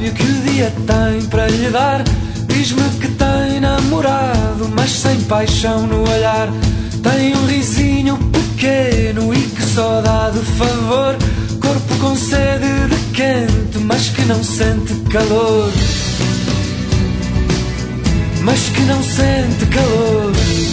sábio que o dia tem para lhe dar. Diz-me que tem namorado, mas sem paixão no olhar. Tem um risinho pequeno e que só dá de favor. Corpo com sede de quente, mas que não sente calor. Mas que não sente calor.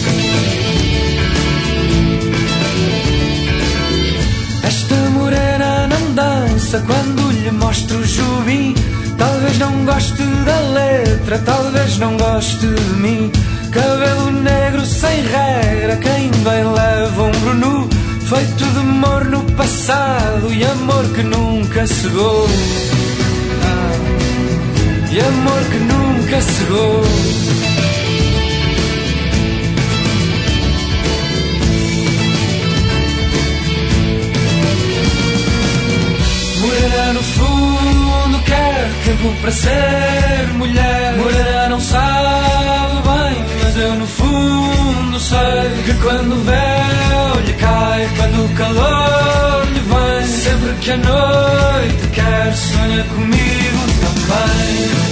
Esta morena não dança quando lhe mostro o jubim. Talvez não goste da letra, talvez não goste de mim. Cabelo negro sem regra, quem bem leva um brunu. Feito de amor no passado e amor que nunca cegou. E amor que nunca cegou. Morena no fundo quer tempo para ser mulher. Morena não sabe bem, mas eu no fundo sei que quando o véu lhe cai, quando o calor lhe vem, sempre que a noite quer, sonha comigo também.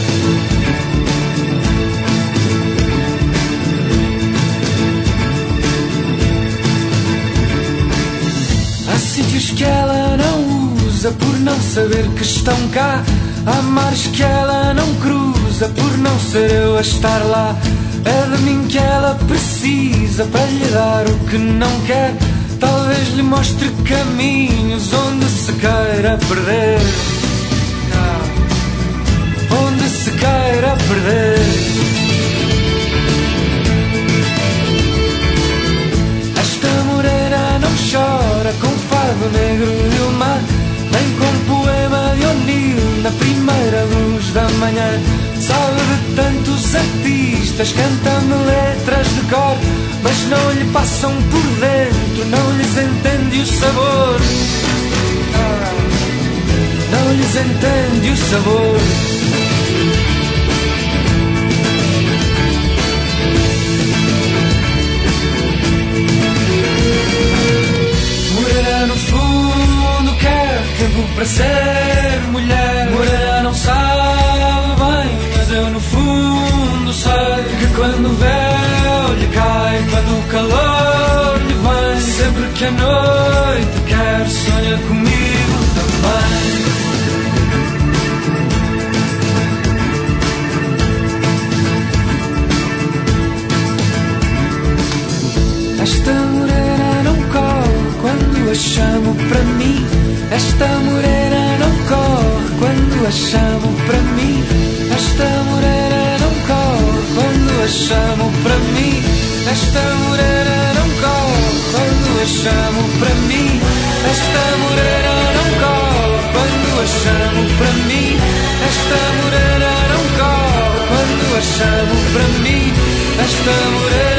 Há sítios que ela não usa por não saber que estão cá. Há mares que ela não cruza por não ser eu a estar lá. É de mim que ela precisa para lhe dar o que não quer. Talvez lhe mostre caminhos onde se queira perder. Onde se queira perder. Esta morena não chora com fado negro de uma, nem com poema de O'Neill na primeira luz da manhã. Sabe de tantos artistas, canta-me letras de cor, mas não lhe passam por dentro, não lhes entende o sabor. Não lhes entende o sabor. Morena no fundo quer tempo para ser mulher. Morena não sabe bem, mas eu no fundo sei que quando o véu lhe cai, quando o calor lhe vem, sempre que a noite quer, sonha comigo também. Esta morena não corre quando a chamo para mim. Esta morena não corre quando a chamo para mim. Esta morena não corre quando a chamo para mim. Esta morena não corre quando a chamo para mim. Esta morena não corre quando a chamo para mim. Esta morena não corre quando a chamo para mim. Esta morena